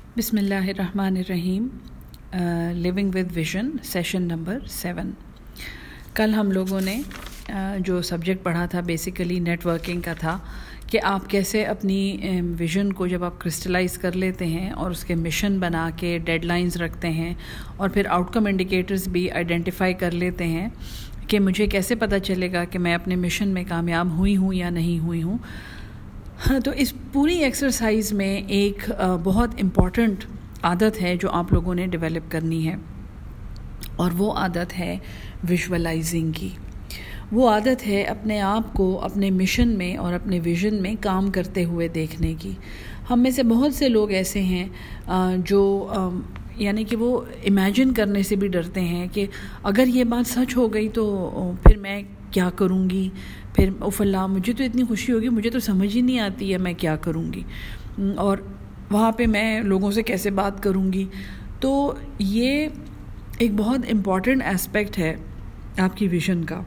بسم اللہ الرحمن الرحیم. Living with vision session number 7. کل ہم لوگوں نے جو سبجیکٹ پڑھا تھا بیسیکلی نیٹ ورکنگ کا تھا کہ آپ کیسے اپنی ویژن کو جب آپ کرسٹلائز کر لیتے ہیں اور اس کے مشن بنا کے ڈیڈ لائنز رکھتے ہیں اور پھر آؤٹ کم انڈیکیٹرز بھی آئیڈینٹیفائی کر لیتے ہیں کہ مجھے کیسے پتہ چلے گا کہ میں اپنے مشن میں کامیاب ہوئی ہوں یا نہیں ہوئی ہوں. تو اس پوری ایکسرسائز میں ایک بہت امپورٹنٹ عادت ہے جو آپ لوگوں نے ڈیولپ کرنی ہے، اور وہ عادت ہے ویژولائزنگ کی. وہ عادت ہے اپنے آپ کو اپنے مشن میں اور اپنے ویژن میں کام کرتے ہوئے دیکھنے کی. ہم میں سے بہت سے لوگ ایسے ہیں جو یعنی کہ وہ امیجن کرنے سے بھی ڈرتے ہیں کہ اگر یہ بات سچ ہو گئی تو پھر میں کیا کروں گی، پھر اللہ مجھے تو اتنی خوشی ہوگی، مجھے تو سمجھ ہی نہیں آتی ہے میں کیا کروں گی، اور وہاں پہ میں لوگوں سے کیسے بات کروں گی. تو یہ ایک بہت امپورٹنٹ اسپیکٹ ہے آپ کی ویژن کا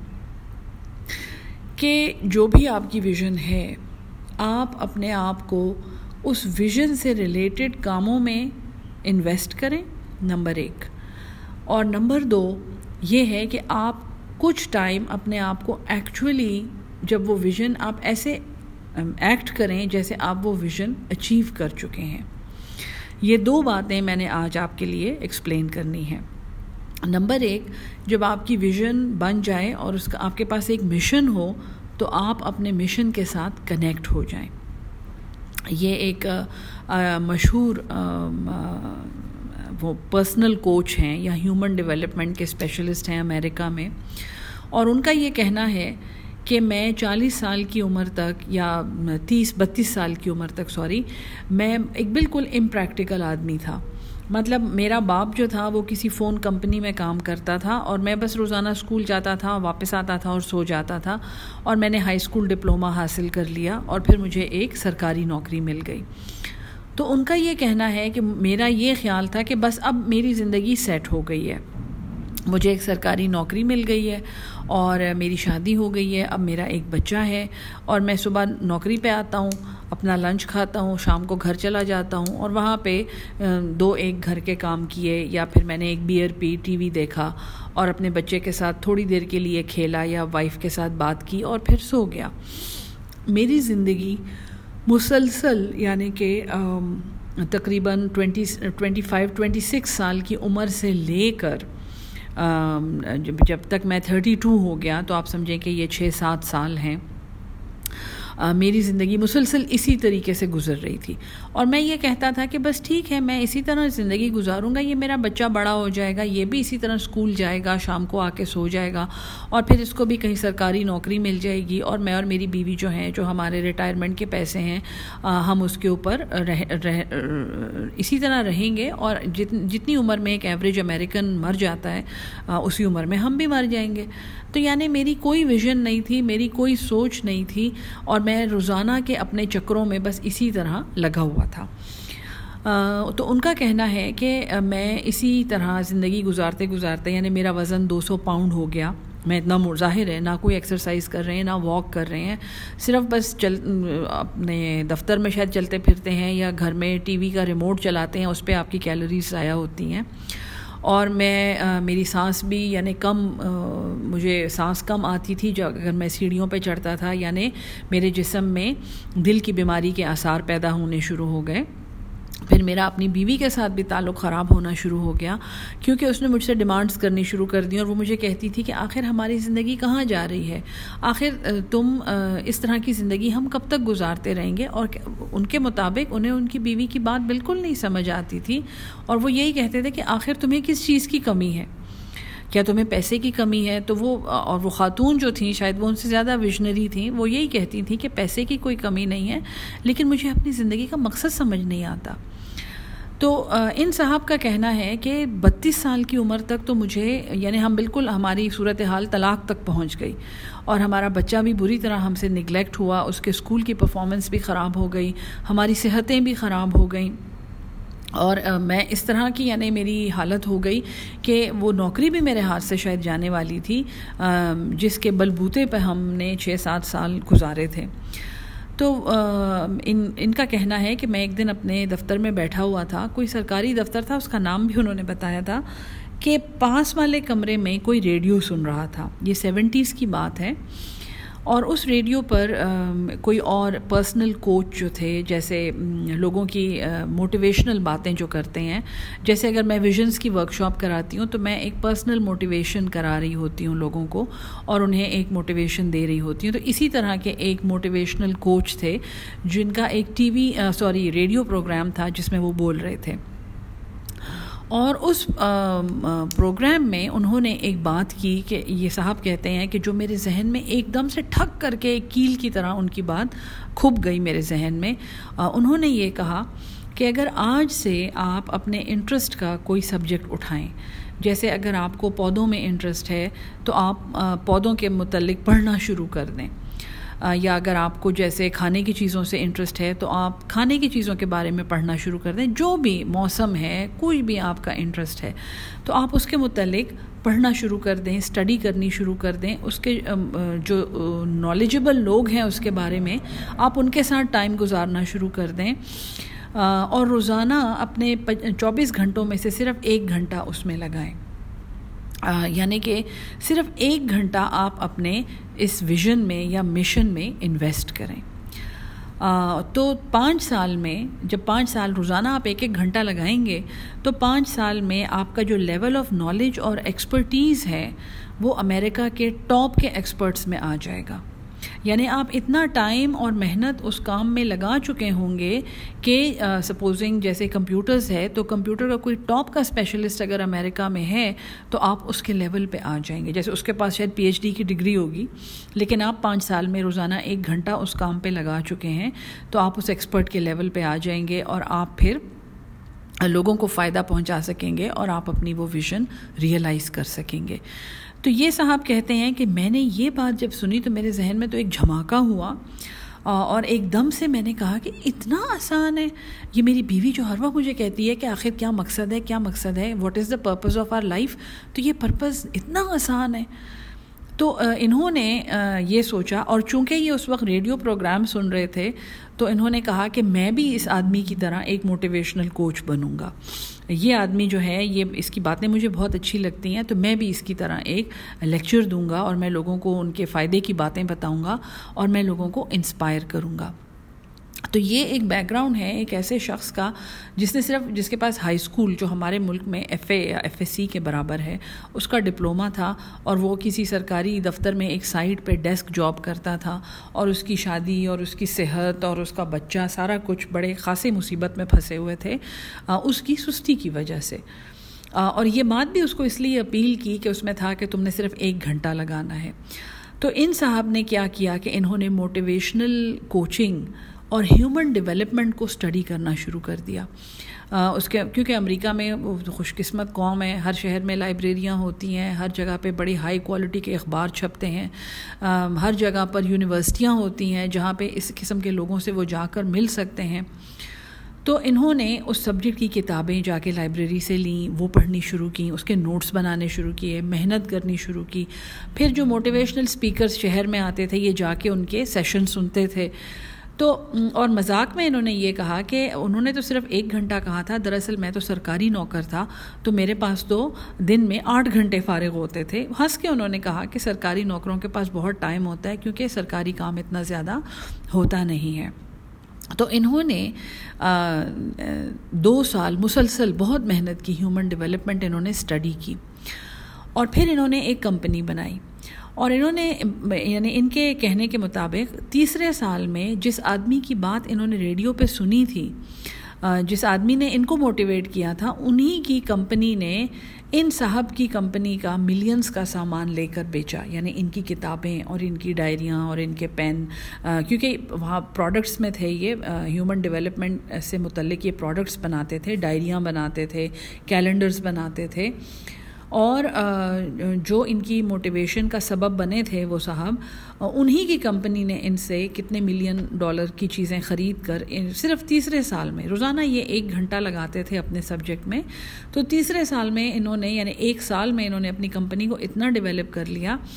کہ جو بھی آپ کی ویژن ہے آپ اپنے آپ کو اس ویژن سے ریلیٹڈ کاموں میں انویسٹ کریں، نمبر 1. اور نمبر 2 یہ ہے کہ آپ کچھ ٹائم اپنے آپ کو ایکچولی جب وہ ویژن آپ ایسے ایکٹ کریں جیسے آپ وہ ویژن اچیو کر چکے ہیں. یہ 2 باتیں میں نے آج آپ کے لیے ایکسپلین کرنی ہیں. نمبر 1، جب آپ کی ویژن بن جائے اور اس کا آپ کے پاس ایک مشن ہو تو آپ اپنے مشن کے ساتھ کنیکٹ ہو جائیں. یہ ایک مشہور وہ پرسنل کوچ ہیں یا ہیومن ڈیولپمنٹ کے اسپیشلسٹ ہیں امریکہ میں، اور ان کا یہ کہنا ہے کہ میں 40 سال کی عمر تک یا 32 سال کی عمر تک میں ایک بالکل امپریکٹیکل آدمی تھا. مطلب میرا باپ جو تھا وہ کسی فون کمپنی میں کام کرتا تھا اور میں بس روزانہ اسکول جاتا تھا، واپس آتا تھا اور سو جاتا تھا، اور میں نے ہائی اسکول ڈپلومہ حاصل کر لیا اور پھر مجھے ایک سرکاری نوکری مل گئی. تو ان کا یہ کہنا ہے کہ میرا یہ خیال تھا کہ بس اب میری زندگی سیٹ ہو گئی ہے، مجھے ایک سرکاری نوکری مل گئی ہے اور میری شادی ہو گئی ہے، اب میرا ایک بچہ ہے، اور میں صبح نوکری پہ آتا ہوں، اپنا لنچ کھاتا ہوں، شام کو گھر چلا جاتا ہوں، اور وہاں پہ 2-1 گھر کے کام کیے، یا پھر میں نے ایک بیئر پی، ٹی وی دیکھا اور اپنے بچے کے ساتھ تھوڑی دیر کے لیے کھیلا یا وائف کے ساتھ بات کی اور پھر سو گیا. میری زندگی مسلسل یعنی کہ تقریباً 25-26 سال کی عمر سے لے کر جب تک میں 32 ہو گیا، تو آپ سمجھیں کہ یہ 6-7 سال ہیں، میری زندگی مسلسل اسی طریقے سے گزر رہی تھی. اور میں یہ کہتا تھا کہ بس ٹھیک ہے، میں اسی طرح زندگی گزاروں گا، یہ میرا بچہ بڑا ہو جائے گا، یہ بھی اسی طرح اسکول جائے گا، شام کو آ کے سو جائے گا، اور پھر اس کو بھی کہیں سرکاری نوکری مل جائے گی، اور میں اور میری بیوی جو ہیں، جو ہمارے ریٹائرمنٹ کے پیسے ہیں، ہم اس کے اوپر اسی طرح رہیں گے، اور جتنی عمر میں ایک ایوریج امریکن مر جاتا ہے اسی عمر میں ہم بھی مر جائیں گے. تو یعنی میری کوئی ویژن نہیں تھی، میری کوئی سوچ نہیں تھی، اور میں روزانہ کے اپنے چکروں میں بس اسی طرح لگا ہوا تھا. تو ان کا کہنا ہے کہ میں اسی طرح زندگی گزارتے گزارتے یعنی میرا وزن 200 پاؤنڈ ہو گیا. میں اتنا ظاہر ہے نہ کوئی ایکسرسائز کر رہے ہیں، نہ واک کر رہے ہیں، صرف بس اپنے دفتر میں شاید چلتے پھرتے ہیں یا گھر میں ٹی وی کا ریموٹ چلاتے ہیں، اس پہ آپ کی کیلوریز ضائع ہوتی ہیں. اور میری سانس بھی یعنی مجھے سانس کم آتی تھی جو اگر میں سیڑھیوں پہ چڑھتا تھا، یعنی میرے جسم میں دل کی بیماری کے آثار پیدا ہونے شروع ہو گئے. پھر میرا اپنی بیوی کے ساتھ بھی تعلق خراب ہونا شروع ہو گیا، کیونکہ اس نے مجھ سے ڈیمانڈز کرنی شروع کر دی، اور وہ مجھے کہتی تھی کہ آخر ہماری زندگی کہاں جا رہی ہے، آخر تم اس طرح کی زندگی ہم کب تک گزارتے رہیں گے. اور ان کے مطابق انہیں ان کی بیوی کی بات بالکل نہیں سمجھ آتی تھی، اور وہ یہی کہتے تھے کہ آخر تمہیں کس چیز کی کمی ہے، کیا تمہیں پیسے کی کمی ہے. تو وہ خاتون جو تھیں شاید وہ ان سے زیادہ ویژنری تھیں، وہ یہی کہتی تھیں کہ پیسے کی کوئی کمی نہیں ہے، لیکن مجھے اپنی زندگی کا مقصد سمجھ نہیں آتا. تو ان صاحب کا کہنا ہے کہ 32 سال کی عمر تک تو مجھے یعنی ہم بالکل ہماری صورتحال طلاق تک پہنچ گئی، اور ہمارا بچہ بھی بری طرح ہم سے نگلیکٹ ہوا، اس کے اسکول کی پرفارمنس بھی خراب ہو گئی، ہماری صحتیں بھی خراب ہو گئیں، اور میں اس طرح کی یعنی میری حالت ہو گئی کہ وہ نوکری بھی میرے ہاتھ سے شاید جانے والی تھی جس کے بلبوتے پہ ہم نے 6-7 سال گزارے تھے. تو ان کا کہنا ہے کہ میں ایک دن اپنے دفتر میں بیٹھا ہوا تھا، کوئی سرکاری دفتر تھا، اس کا نام بھی انہوں نے بتایا تھا، کہ پاس والے کمرے میں کوئی ریڈیو سن رہا تھا. یہ 70s کی بات ہے، اور اس ریڈیو پر کوئی اور پرسنل کوچ جو تھے، جیسے لوگوں کی موٹیویشنل باتیں جو کرتے ہیں، جیسے اگر میں ویژنز کی ورکشاپ کراتی ہوں تو میں ایک پرسنل موٹیویشن کرا رہی ہوتی ہوں لوگوں کو، اور انہیں ایک موٹیویشن دے رہی ہوتی ہوں. تو اسی طرح کے ایک موٹیویشنل کوچ تھے جن کا ایک ریڈیو پروگرام تھا جس میں وہ بول رہے تھے. اور اس پروگرام میں انہوں نے ایک بات کی کہ یہ صاحب کہتے ہیں کہ جو میرے ذہن میں ایک دم سے ٹھک کر کے ایک کیل کی طرح ان کی بات کھپ گئی میرے ذہن میں. انہوں نے یہ کہا کہ اگر آج سے آپ اپنے انٹرسٹ کا کوئی سبجیکٹ اٹھائیں، جیسے اگر آپ کو پودوں میں انٹرسٹ ہے تو آپ پودوں کے متعلق پڑھنا شروع کر دیں، یا اگر آپ کو جیسے کھانے کی چیزوں سے انٹرسٹ ہے تو آپ کھانے کی چیزوں کے بارے میں پڑھنا شروع کر دیں. جو بھی موسم ہے، کوئی بھی آپ کا انٹرسٹ ہے تو آپ اس کے متعلق پڑھنا شروع کر دیں، اسٹڈی کرنی شروع کر دیں. اس کے جو نالجبل لوگ ہیں اس کے بارے میں آپ ان کے ساتھ ٹائم گزارنا شروع کر دیں، اور روزانہ اپنے 24 گھنٹوں میں سے صرف 1 گھنٹہ اس میں لگائیں. یعنی کہ صرف 1 گھنٹہ آپ اپنے اس ویژن میں یا مشن میں انویسٹ کریں. تو 5 سال میں، جب 5 سال روزانہ آپ 1 گھنٹہ لگائیں گے تو 5 سال میں آپ کا جو لیول آف نالج اور ایکسپرٹیز ہے وہ امریکہ کے ٹاپ کے ایکسپرٹس میں آ جائے گا. یعنی آپ اتنا ٹائم اور محنت اس کام میں لگا چکے ہوں گے کہ سپوزنگ جیسے کمپیوٹرز ہے تو کمپیوٹر کا کوئی ٹاپ کا اسپیشلسٹ اگر امریکہ میں ہے تو آپ اس کے لیول پہ آ جائیں گے. جیسے اس کے پاس شاید PhD کی ڈگری ہوگی، لیکن آپ 5 سال میں روزانہ 1 گھنٹہ اس کام پہ لگا چکے ہیں تو آپ اس ایکسپرٹ کے لیول پہ آ جائیں گے، اور آپ پھر لوگوں کو فائدہ پہنچا سکیں گے اور آپ اپنی وہ ویژن ریئلائز کر سکیں گے. تو یہ صاحب کہتے ہیں کہ میں نے یہ بات جب سنی تو میرے ذہن میں تو ایک جھماکہ ہوا، اور ایک دم سے میں نے کہا کہ اتنا آسان ہے. یہ میری بیوی جو ہر وقت مجھے کہتی ہے کہ آخر کیا مقصد ہے what is the purpose of our life, تو یہ پرپز اتنا آسان ہے. تو انہوں نے یہ سوچا، اور چونکہ یہ اس وقت ریڈیو پروگرام سن رہے تھے تو انہوں نے کہا کہ میں بھی اس آدمی کی طرح ایک موٹیویشنل کوچ بنوں گا. یہ آدمی جو ہے، یہ اس کی باتیں مجھے بہت اچھی لگتی ہیں، تو میں بھی اس کی طرح ایک لیکچر دوں گا اور میں لوگوں کو ان کے فائدے کی باتیں بتاؤں گا اور میں لوگوں کو انسپائر کروں گا. تو یہ ایک بیک گراؤنڈ ہے ایک ایسے شخص کا جس کے پاس ہائی اسکول جو ہمارے ملک میں FA یا FSC کے برابر ہے اس کا ڈپلومہ تھا، اور وہ کسی سرکاری دفتر میں ایک سائٹ پہ ڈیسک جاب کرتا تھا، اور اس کی شادی اور اس کی صحت اور اس کا بچہ سارا کچھ بڑے خاصے مصیبت میں پھنسے ہوئے تھے اس کی سستی کی وجہ سے. اور یہ بات بھی اس کو اس لیے اپیل کی کہ اس میں تھا کہ تم نے صرف 1 گھنٹہ لگانا ہے. تو ان صاحب نے کیا کیا کہ انہوں نے موٹیویشنل کوچنگ اور ہیومن ڈیولپمنٹ کو اسٹڈی کرنا شروع کر دیا. کیونکہ امریکہ میں خوش قسمت قوم ہے، ہر شہر میں لائبریریاں ہوتی ہیں، ہر جگہ پہ بڑی ہائی کوالٹی کے اخبار چھپتے ہیں، ہر جگہ پر یونیورسٹیاں ہوتی ہیں جہاں پہ اس قسم کے لوگوں سے وہ جا کر مل سکتے ہیں. تو انہوں نے اس سبجیکٹ کی کتابیں جا کے لائبریری سے لیں، وہ پڑھنی شروع کی، اس کے نوٹس بنانے شروع کیے، محنت کرنی شروع کی. پھر جو موٹیویشنل اسپیکرز شہر میں آتے تھے یہ جا کے ان کے سیشن سنتے تھے. تو اور مذاق میں انہوں نے یہ کہا کہ انہوں نے تو صرف 1 گھنٹہ کہا تھا، دراصل میں تو سرکاری نوکر تھا تو میرے پاس تو دن میں 8 گھنٹے فارغ ہوتے تھے. ہنس کے انہوں نے کہا کہ سرکاری نوکروں کے پاس بہت ٹائم ہوتا ہے کیونکہ سرکاری کام اتنا زیادہ ہوتا نہیں ہے. تو انہوں نے 2 سال مسلسل بہت محنت کی، ہیومن ڈیولپمنٹ انہوں نے اسٹڈی کی، اور پھر انہوں نے ایک کمپنی بنائی. اور انہوں نے یعنی ان کے کہنے کے مطابق 3رے سال میں جس آدمی کی بات انہوں نے ریڈیو پہ سنی تھی، جس آدمی نے ان کو موٹیویٹ کیا تھا، انہی کی کمپنی نے ان صاحب کی کمپنی کا ملینز کا سامان لے کر بیچا. یعنی ان کی کتابیں اور ان کی ڈائریاں اور ان کے پین، کیونکہ وہاں پروڈکٹس میں تھے، یہ ہیومن ڈیولپمنٹ سے متعلق یہ پروڈکٹس بناتے تھے، ڈائریاں بناتے تھے، کیلنڈرز بناتے تھے. اور جو ان کی موٹیویشن کا سبب بنے تھے وہ صاحب، انہی کی کمپنی نے ان سے کتنے $1 ملین کی چیزیں خرید کر صرف 3رے سال میں، روزانہ یہ 1 گھنٹہ لگاتے تھے اپنے سبجیکٹ میں، تو 3رے سال میں انہوں نے یعنی 1 سال میں انہوں نے اپنی کمپنی کو اتنا ڈیولپ کر لیا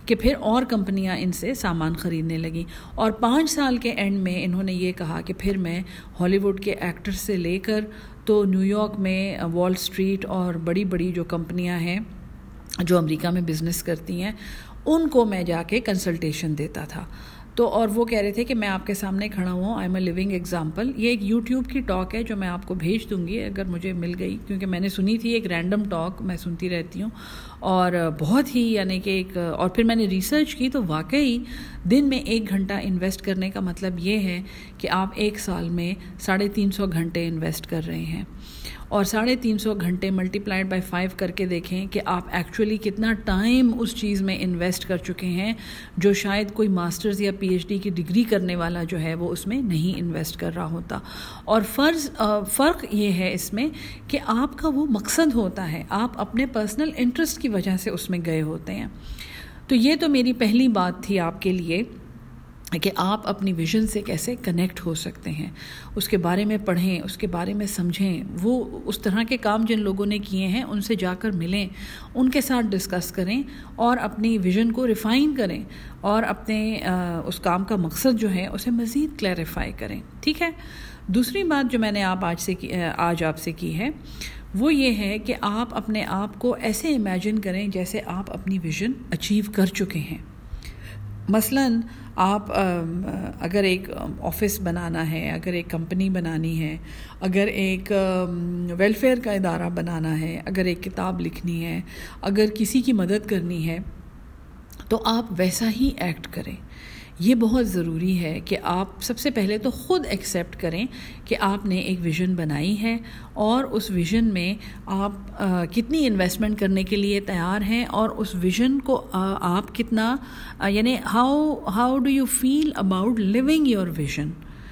کہ پھر اور کمپنیاں ان سے سامان خریدنے لگیں. اور 5 سال کے اینڈ میں انہوں نے یہ کہا کہ پھر میں ہالی ووڈ کے ایکٹر سے لے کر تو نیو یارک میں وال اسٹریٹ اور بڑی بڑی جو کمپنیاں ہیں جو امریکہ میں بزنس کرتی ہیں ان کو میں جا کے کنسلٹیشن دیتا تھا. تو اور وہ کہہ رہے تھے کہ میں آپ کے سامنے کھڑا ہوں, I am a living example. یہ ایک یوٹیوب کی ٹاک ہے جو میں آپ کو بھیج دوں گی اگر مجھے مل گئی, کیونکہ میں نے سنی تھی, ایک رینڈم ٹاک میں سنتی رہتی ہوں اور بہت ہی یعنی کہ ایک, اور پھر میں نے ریسرچ کی تو واقعی دن میں 1 گھنٹہ انویسٹ کرنے کا مطلب یہ ہے کہ آپ 1 سال میں 350 گھنٹے انویسٹ کر رہے ہیں. اور 350 گھنٹے ملٹیپلائڈ بائی 5 کر کے دیکھیں کہ آپ ایکچولی کتنا ٹائم اس چیز میں انویسٹ کر چکے ہیں جو شاید کوئی ماسٹرز یا پی ایچ ڈی کی ڈگری کرنے والا جو ہے وہ اس میں نہیں انویسٹ کر رہا ہوتا. اور فرق یہ ہے اس میں کہ آپ کا وہ مقصد ہوتا ہے, آپ اپنے پرسنل انٹرسٹ کی وجہ سے اس میں گئے ہوتے ہیں. تو یہ تو میری پہلی بات تھی آپ کے لیے کہ آپ اپنی ویژن سے کیسے کنیکٹ ہو سکتے ہیں, اس کے بارے میں پڑھیں, اس کے بارے میں سمجھیں. وہ اس طرح کے کام جن لوگوں نے کیے ہیں ان سے جا کر ملیں, ان کے ساتھ ڈسکس کریں اور اپنی ویژن کو ریفائن کریں اور اپنے اس کام کا مقصد جو ہے اسے مزید کلیریفائی کریں. ٹھیک ہے. دوسری بات جو میں نے آج آپ سے کی ہے وہ یہ ہے کہ آپ اپنے آپ کو ایسے امیجن کریں جیسے آپ اپنی ویژن اچیو کر چکے ہیں. مثلاً آپ اگر ایک آفس بنانا ہے, اگر ایک کمپنی بنانی ہے, اگر ایک ویلفیئر کا ادارہ بنانا ہے, اگر ایک کتاب لکھنی ہے, اگر کسی کی مدد کرنی ہے تو آپ ویسا ہی ایکٹ کریں. یہ بہت ضروری ہے کہ آپ سب سے پہلے تو خود ایکسیپٹ کریں کہ آپ نے ایک ویژن بنائی ہے اور اس ویژن میں آپ کتنی انویسٹمنٹ کرنے کے لیے تیار ہیں اور اس ویژن کو آپ کتنا یعنی how do you feel about living your vision.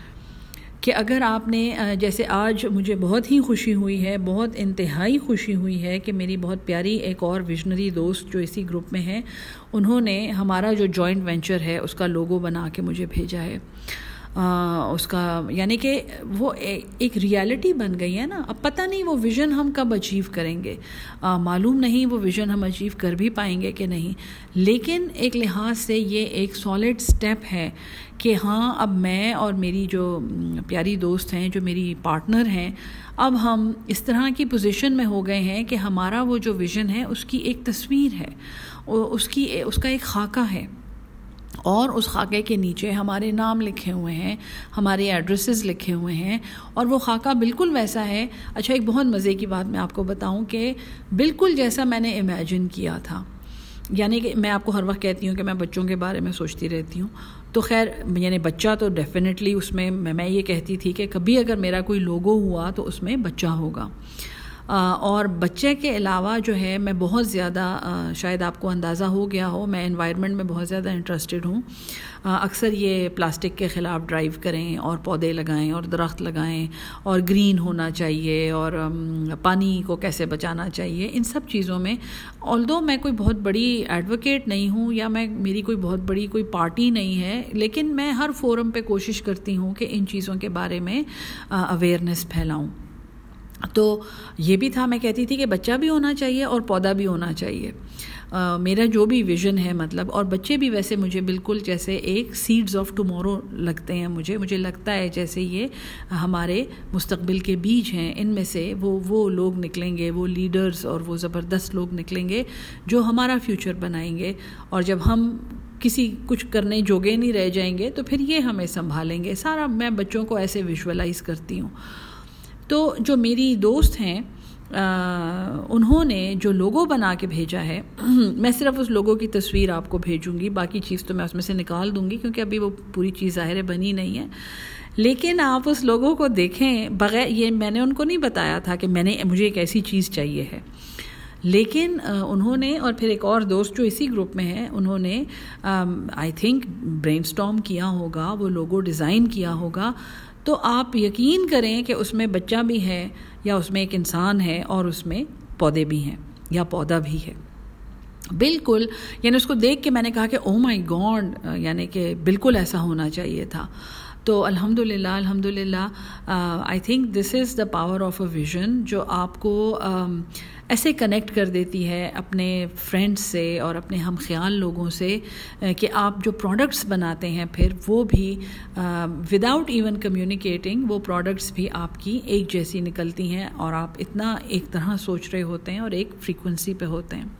کہ اگر آپ نے جیسے آج مجھے بہت ہی خوشی ہوئی ہے, بہت انتہائی خوشی ہوئی ہے کہ میری بہت پیاری ایک اور ویژنری دوست جو اسی گروپ میں ہے انہوں نے ہمارا جو جوائنٹ وینچر ہے اس کا لوگو بنا کے مجھے بھیجا ہے. اس کا یعنی کہ وہ ایک ریالٹی بن گئی ہے نا. اب پتہ نہیں وہ ویژن ہم کب اچیو کریں گے, معلوم نہیں وہ ویژن ہم اچیو کر بھی پائیں گے کہ نہیں, لیکن ایک لحاظ سے یہ ایک سالڈ سٹیپ ہے کہ ہاں اب میں اور میری جو پیاری دوست ہیں, جو میری پارٹنر ہیں, اب ہم اس طرح کی پوزیشن میں ہو گئے ہیں کہ ہمارا وہ جو ویژن ہے اس کی ایک تصویر ہے, اس کا ایک خاکہ ہے اور اس خاکے کے نیچے ہمارے نام لکھے ہوئے ہیں, ہمارے ایڈریسز لکھے ہوئے ہیں اور وہ خاکہ بالکل ویسا ہے. اچھا, ایک بہت مزے کی بات میں آپ کو بتاؤں کہ بالکل جیسا میں نے امیجن کیا تھا. یعنی کہ میں آپ کو ہر وقت کہتی ہوں کہ میں بچوں کے بارے میں سوچتی رہتی ہوں, تو خیر یعنی بچہ تو ڈیفینیٹلی اس میں میں یہ کہتی تھی کہ کبھی اگر میرا کوئی لوگو ہوا تو اس میں بچہ ہوگا. اور بچے کے علاوہ جو ہے میں بہت زیادہ شاید آپ کو اندازہ ہو گیا ہو, میں انوائرمنٹ میں بہت زیادہ انٹرسٹڈ ہوں. اکثر یہ پلاسٹک کے خلاف ڈرائیو کریں اور پودے لگائیں اور درخت لگائیں اور گرین ہونا چاہیے اور پانی کو کیسے بچانا چاہیے. ان سب چیزوں میں آلدو میں کوئی بہت بڑی ایڈوکیٹ نہیں ہوں یا میری کوئی بہت بڑی کوئی پارٹی نہیں ہے, لیکن میں ہر فورم پہ کوشش کرتی ہوں کہ ان چیزوں کے بارے میں اویئرنیس پھیلاؤں. تو یہ بھی تھا, میں کہتی تھی کہ بچہ بھی ہونا چاہیے اور پودا بھی ہونا چاہیے. میرا جو بھی ویژن ہے مطلب, اور بچے بھی ویسے مجھے بالکل جیسے ایک سیڈز آف ٹمورو لگتے ہیں مجھے لگتا ہے جیسے یہ ہمارے مستقبل کے بیج ہیں. ان میں سے وہ لوگ نکلیں گے, وہ لیڈرز اور وہ زبردست لوگ نکلیں گے جو ہمارا فیوچر بنائیں گے, اور جب ہم کچھ کرنے جوگے نہیں رہ جائیں گے تو پھر یہ ہمیں سنبھالیں گے. سارا میں بچوں کو ایسے ویژولائز کرتی ہوں. تو جو میری دوست ہیں انہوں نے جو لوگو بنا کے بھیجا ہے, میں صرف اس لوگو کی تصویر آپ کو بھیجوں گی, باقی چیز تو میں اس میں سے نکال دوں گی کیونکہ ابھی وہ پوری چیز ظاہر بنی نہیں ہے. لیکن آپ اس لوگو کو دیکھیں بغیر, یہ میں نے ان کو نہیں بتایا تھا کہ مجھے ایک ایسی چیز چاہیے ہے, لیکن انہوں نے, اور پھر ایک اور دوست جو اسی گروپ میں ہے, انہوں نے آئی تھنک برین اسٹارم کیا ہوگا, وہ لوگو ڈیزائن کیا ہوگا. تو آپ یقین کریں کہ اس میں بچہ بھی ہے یا اس میں ایک انسان ہے اور اس میں پودے بھی ہیں یا پودا بھی ہے. بالکل یعنی اس کو دیکھ کے میں نے کہا کہ او مائی گاڈ, یعنی کہ بالکل ایسا ہونا چاہیے تھا. تو الحمدللہ I think this is the power of a vision, جو آپ کو ایسے کنیکٹ کر دیتی ہے اپنے فرینڈس سے اور اپنے ہم خیال لوگوں سے کہ آپ جو پروڈکٹس بناتے ہیں پھر وہ بھی وداؤٹ ایون کمیونیکیٹنگ وہ پروڈکٹس بھی آپ کی ایک جیسی نکلتی ہیں اور آپ اتنا ایک طرح سوچ رہے ہوتے ہیں اور ایک فریکوینسی پہ ہوتے ہیں.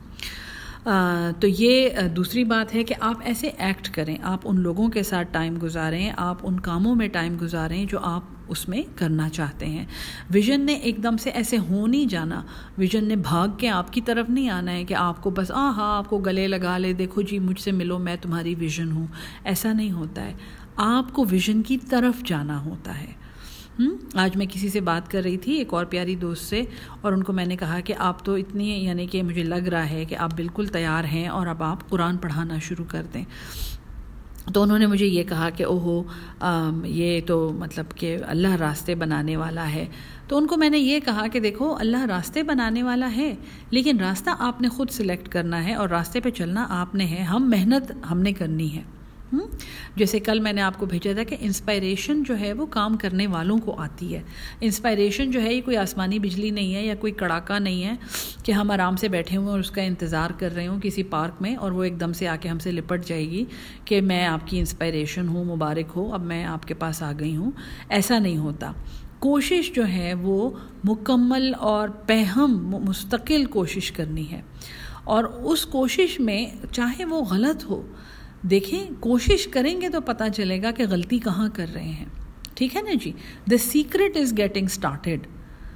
تو یہ دوسری بات ہے کہ آپ ایسے ایکٹ کریں, آپ ان لوگوں کے ساتھ ٹائم گزاریں, آپ ان کاموں میں ٹائم گزاریں جو آپ اس میں کرنا چاہتے ہیں. ویژن نے ایک دم سے ایسے ہو نہیں جانا, ویژن نے بھاگ کے آپ کی طرف نہیں آنا ہے کہ آپ کو بس آپ کو گلے لگا لے, دیکھو جی مجھ سے ملو میں تمہاری ویژن ہوں. ایسا نہیں ہوتا ہے, آپ کو ویژن کی طرف جانا ہوتا ہے. آج میں کسی سے بات کر رہی تھی, ایک اور پیاری دوست سے, اور ان کو میں نے کہا کہ آپ تو اتنی یعنی کہ مجھے لگ رہا ہے کہ آپ بالکل تیار ہیں اور اب آپ قرآن پڑھانا شروع کر دیں. تو انہوں نے مجھے یہ کہا کہ اوہو یہ تو مطلب کہ اللہ راستے بنانے والا ہے. تو ان کو میں نے یہ کہا کہ دیکھو اللہ راستے بنانے والا ہے, لیکن راستہ آپ نے خود سلیکٹ کرنا ہے اور راستے پہ چلنا آپ نے ہے. محنت ہم نے کرنی ہے. جیسے کل میں نے آپ کو بھیجا تھا کہ انسپائریشن جو ہے وہ کام کرنے والوں کو آتی ہے. انسپائریشن جو ہے یہ کوئی آسمانی بجلی نہیں ہے یا کوئی کڑاکا نہیں ہے کہ ہم آرام سے بیٹھے ہوئے اور اس کا انتظار کر رہے ہوں کسی پارک میں اور وہ ایک دم سے آ کے ہم سے لپٹ جائے گی کہ میں آپ کی انسپائریشن ہوں, مبارک ہو, اب میں آپ کے پاس آ گئی ہوں. ایسا نہیں ہوتا. کوشش جو ہے وہ مکمل اور پہم مستقل کوشش کرنی ہے, اور اس کوشش میں چاہے وہ غلط ہو, دیکھیں کوشش کریں گے تو پتہ چلے گا کہ غلطی کہاں کر رہے ہیں. ٹھیک ہے نا جی. The secret is getting started.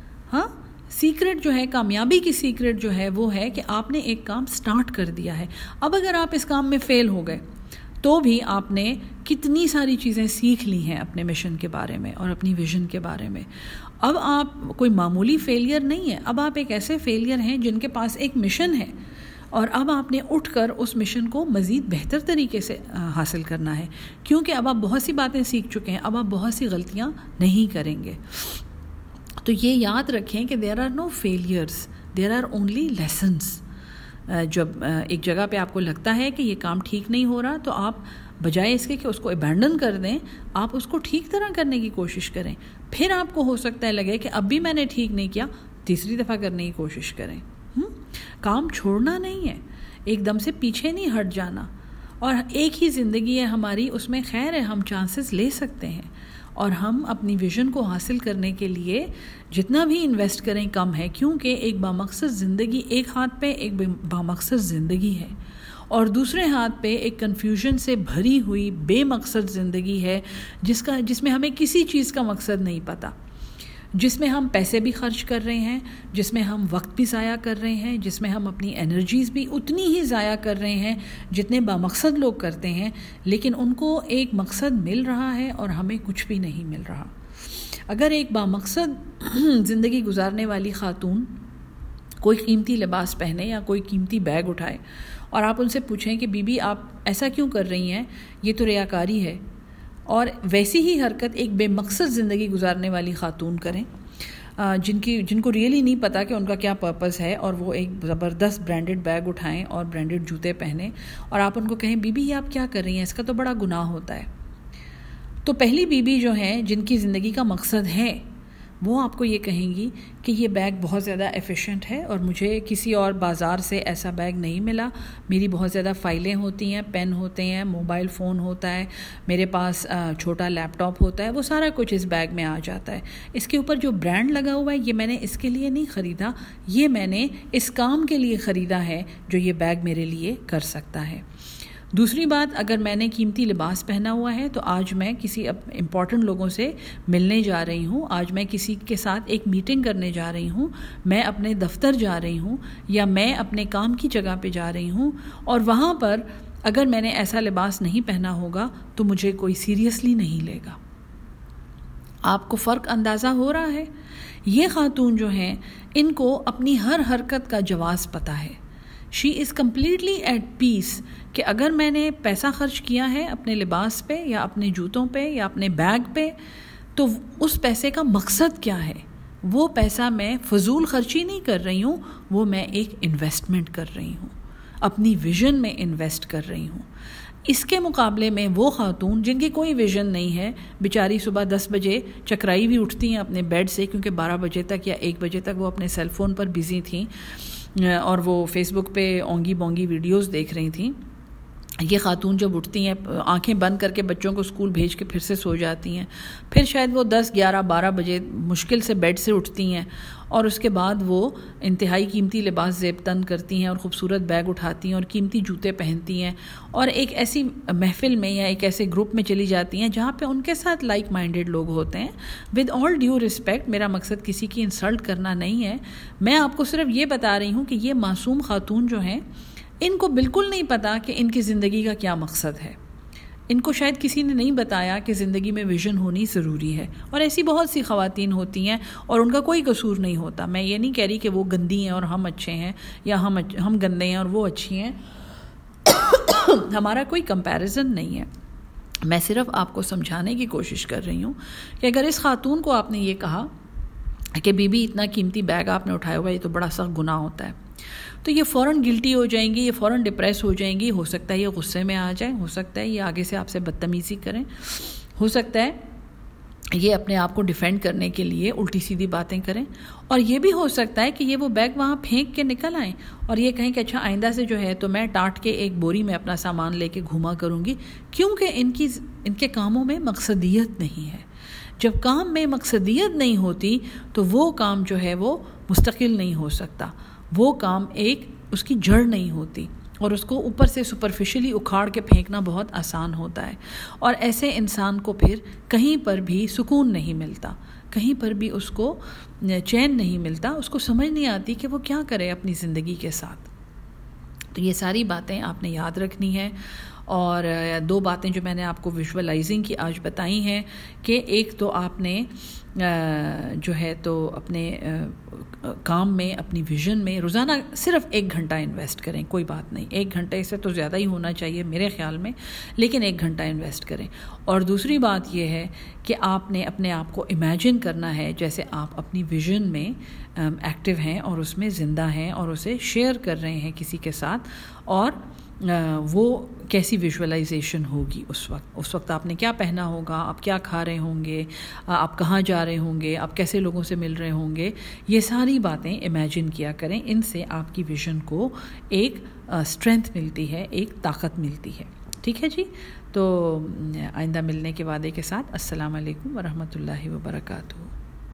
Secret جو ہے, کامیابی کی سیکرٹ جو ہے وہ ہے کہ آپ نے ایک کام سٹارٹ کر دیا ہے. اب اگر آپ اس کام میں فیل ہو گئے تو بھی آپ نے کتنی ساری چیزیں سیکھ لی ہیں اپنے مشن کے بارے میں اور اپنی ویژن کے بارے میں. اب آپ کوئی معمولی فیلئر نہیں ہے, اب آپ ایک ایسے فیلئر ہیں جن کے پاس ایک مشن ہے اور اب آپ نے اٹھ کر اس مشن کو مزید بہتر طریقے سے حاصل کرنا ہے, کیونکہ اب آپ بہت سی باتیں سیکھ چکے ہیں, اب آپ بہت سی غلطیاں نہیں کریں گے. تو یہ یاد رکھیں کہ there are no failures, there are only lessons. جب ایک جگہ پہ آپ کو لگتا ہے کہ یہ کام ٹھیک نہیں ہو رہا تو آپ بجائے اس کے کہ اس کو ابینڈن کر دیں, آپ اس کو ٹھیک طرح کرنے کی کوشش کریں. پھر آپ کو ہو سکتا ہے لگے کہ اب بھی میں نے ٹھیک نہیں کیا, تیسری دفعہ کرنے کی کوشش کریں. کام چھوڑنا نہیں ہے, ایک دم سے پیچھے نہیں ہٹ جانا. اور ایک ہی زندگی ہے ہماری, اس میں خیر ہے ہم چانسز لے سکتے ہیں اور ہم اپنی ویژن کو حاصل کرنے کے لیے جتنا بھی انویسٹ کریں کم ہے, کیونکہ ایک بامقصد زندگی ایک ہاتھ پہ ایک بامقصد زندگی ہے اور دوسرے ہاتھ پہ ایک کنفیوژن سے بھری ہوئی بے مقصد زندگی ہے جس میں ہمیں کسی چیز کا مقصد نہیں پتہ, جس میں ہم پیسے بھی خرچ کر رہے ہیں, جس میں ہم وقت بھی ضائع کر رہے ہیں, جس میں ہم اپنی انرجیز بھی اتنی ہی ضائع کر رہے ہیں جتنے بامقصد لوگ کرتے ہیں, لیکن ان کو ایک مقصد مل رہا ہے اور ہمیں کچھ بھی نہیں مل رہا. اگر ایک بامقصد زندگی گزارنے والی خاتون کوئی قیمتی لباس پہنے یا کوئی قیمتی بیگ اٹھائے اور آپ ان سے پوچھیں کہ بی بی آپ ایسا کیوں کر رہی ہیں, یہ تو ریاکاری ہے, اور ویسی ہی حرکت ایک بے مقصد زندگی گزارنے والی خاتون کریں جن کو ریئلی نہیں پتا کہ ان کا کیا پرپس ہے, اور وہ ایک زبردست برانڈڈ بیگ اٹھائیں اور برانڈڈ جوتے پہنیں, اور آپ ان کو کہیں بی بی یہ آپ کیا کر رہی ہیں, اس کا تو بڑا گناہ ہوتا ہے. تو پہلی بی بی جو ہیں جن کی زندگی کا مقصد ہے وہ آپ کو یہ کہیں گی کہ یہ بیگ بہت زیادہ ایفیشینٹ ہے اور مجھے کسی اور بازار سے ایسا بیگ نہیں ملا. میری بہت زیادہ فائلیں ہوتی ہیں, پین ہوتے ہیں, موبائل فون ہوتا ہے, میرے پاس چھوٹا لیپ ٹاپ ہوتا ہے, وہ سارا کچھ اس بیگ میں آ جاتا ہے. اس کے اوپر جو برانڈ لگا ہوا ہے یہ میں نے اس کے لیے نہیں خریدا, یہ میں نے اس کام کے لیے خریدا ہے جو یہ بیگ میرے لیے کر سکتا ہے. دوسری بات, اگر میں نے قیمتی لباس پہنا ہوا ہے تو آج میں کسی امپورٹنٹ لوگوں سے ملنے جا رہی ہوں, آج میں کسی کے ساتھ ایک میٹنگ کرنے جا رہی ہوں, میں اپنے دفتر جا رہی ہوں یا میں اپنے کام کی جگہ پہ جا رہی ہوں, اور وہاں پر اگر میں نے ایسا لباس نہیں پہنا ہوگا تو مجھے کوئی سیریسلی نہیں لے گا. آپ کو فرق اندازہ ہو رہا ہے؟ یہ خاتون جو ہیں ان کو اپنی ہر حرکت کا جواز پتہ ہے. شی از کمپلیٹلی ایٹ پیس کہ اگر میں نے پیسہ خرچ کیا ہے اپنے لباس پہ یا اپنے جوتوں پہ یا اپنے بیگ پہ تو اس پیسے کا مقصد کیا ہے. وہ پیسہ میں فضول خرچی نہیں کر رہی ہوں, وہ میں ایک انویسٹمنٹ کر رہی ہوں, اپنی ویژن میں انویسٹ کر رہی ہوں. اس کے مقابلے میں وہ خاتون جن کی کوئی ویژن نہیں ہے، بیچاری صبح 10 بجے چکرائی بھی اٹھتی ہیں اپنے بیڈ سے، کیونکہ 12 بجے تک یا 1 بجے تک وہ اپنے سیل فون پر بزی تھیں اور وہ فیس بک پہ اونگی بونگی ویڈیوز دیکھ رہی تھیں. یہ خاتون جب اٹھتی ہیں آنکھیں بند کر کے بچوں کو اسکول بھیج کے پھر سے سو جاتی ہیں، پھر شاید وہ 10 11 12 بجے مشکل سے بیڈ سے اٹھتی ہیں اور اس کے بعد وہ انتہائی قیمتی لباس زیب تن کرتی ہیں اور خوبصورت بیگ اٹھاتی ہیں اور قیمتی جوتے پہنتی ہیں اور ایک ایسی محفل میں یا ایک ایسے گروپ میں چلی جاتی ہیں جہاں پہ ان کے ساتھ لائک مائنڈیڈ لوگ ہوتے ہیں. ود آل ڈیو رسپیکٹ، میرا مقصد کسی کی انسلٹ کرنا نہیں ہے، میں آپ کو صرف یہ بتا رہی ہوں کہ یہ معصوم خاتون جو ہیں ان کو بالکل نہیں پتا کہ ان کی زندگی کا کیا مقصد ہے. ان کو شاید کسی نے نہیں بتایا کہ زندگی میں ویژن ہونی ضروری ہے، اور ایسی بہت سی خواتین ہوتی ہیں اور ان کا کوئی قصور نہیں ہوتا. میں یہ نہیں کہہ رہی کہ وہ گندی ہیں اور ہم اچھے ہیں یا ہم گندے ہیں اور وہ اچھی ہیں. ہمارا کوئی کمپیریزن نہیں ہے. میں صرف آپ کو سمجھانے کی کوشش کر رہی ہوں کہ اگر اس خاتون کو آپ نے یہ کہا کہ بی بی اتنا قیمتی بیگ آپ نے اٹھایا ہوا، یہ تو بڑا سخت گناہ ہوتا ہے، تو یہ فوراً گلٹی ہو جائیں گی، یہ فوراً ڈپریس ہو جائیں گی. ہو سکتا ہے یہ غصے میں آ جائیں، ہو سکتا ہے یہ آگے سے آپ سے بدتمیزی کریں، ہو سکتا ہے یہ اپنے آپ کو ڈیفینڈ کرنے کے لیے الٹی سیدھی باتیں کریں، اور یہ بھی ہو سکتا ہے کہ یہ وہ بیگ وہاں پھینک کے نکل آئیں اور یہ کہیں کہ اچھا آئندہ سے جو ہے تو میں ٹاٹ کے ایک بوری میں اپنا سامان لے کے گھوما کروں گی، کیونکہ ان کے کاموں میں مقصدیت نہیں ہے. جب کام میں مقصدیت نہیں ہوتی تو وہ کام جو ہے وہ مستقل نہیں ہو سکتا، وہ کام اس کی جڑ نہیں ہوتی اور اس کو اوپر سے سپرفیشلی اکھاڑ کے پھینکنا بہت آسان ہوتا ہے. اور ایسے انسان کو پھر کہیں پر بھی سکون نہیں ملتا، کہیں پر بھی اس کو چین نہیں ملتا، اس کو سمجھ نہیں آتی کہ وہ کیا کرے اپنی زندگی کے ساتھ. تو یہ ساری باتیں آپ نے یاد رکھنی ہے. اور 2 باتیں جو میں نے آپ کو ویژولائزنگ کی آج بتائی ہیں کہ ایک تو آپ نے جو ہے تو اپنے کام میں، اپنی ویژن میں روزانہ صرف 1 گھنٹہ انویسٹ کریں. کوئی بات نہیں، 1 گھنٹے سے تو زیادہ ہی ہونا چاہیے میرے خیال میں، لیکن 1 گھنٹہ انویسٹ کریں. اور دوسری بات یہ ہے کہ آپ نے اپنے آپ کو امیجن کرنا ہے جیسے آپ اپنی ویژن میں ایکٹیو ہیں اور اس میں زندہ ہیں اور اسے شیئر کر رہے ہیں کسی کے ساتھ. اور وہ کیسی ویژولائزیشن ہوگی اس وقت آپ نے کیا پہنا ہوگا، آپ کیا کھا رہے ہوں گے، آپ کہاں جا رہے ہوں گے، آپ کیسے لوگوں سے مل رہے ہوں گے، یہ ساری باتیں امیجن کیا کریں. ان سے آپ کی ویژن کو ایک اسٹرینتھ ملتی ہے، ایک طاقت ملتی ہے. ٹھیک ہے جی. تو آئندہ ملنے کے وعدے کے ساتھ السلام علیکم ورحمۃ اللہ وبرکاتہ.